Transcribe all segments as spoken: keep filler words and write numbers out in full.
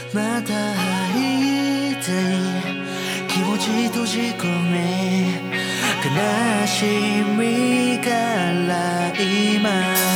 また会いたい気持ち閉じ込め悲しみから今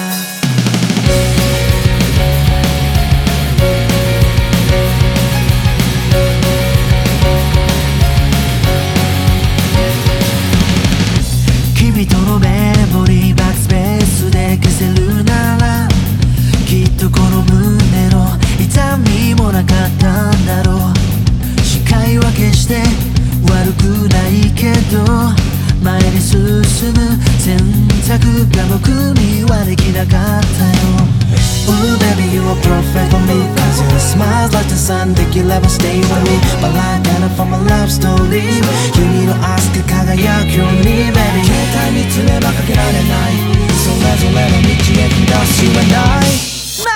君とのメモリーバックスペースで消せるならきっとこの胸の痛みもなかったんだろう視界は決して悪くないけど前に進む選択が僕にはできなかったよ Ooh baby you are perfect for me Cause your smile like the sun できれば stay with me My life kind of from a love story 君の熱く輝くように baby 携帯につればかけられないそれぞれの道へ繰り出すはない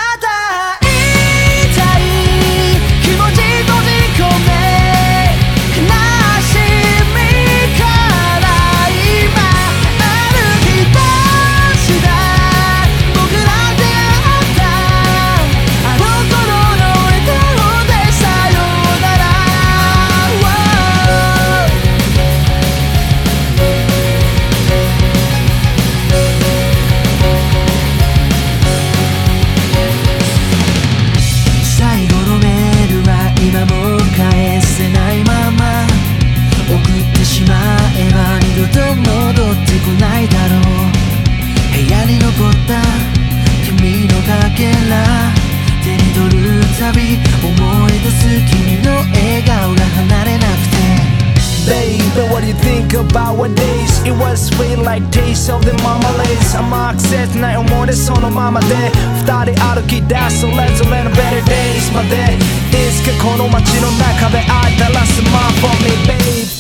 手に取るたび思い出す君の笑顔が離れなくて Baby, what do you think about our days? It was sweet like taste of the marmalades 甘く切ない思い出そのままで二人歩き出すそれぞれの better days までいつかこの街の中で会えたら Smile for me babe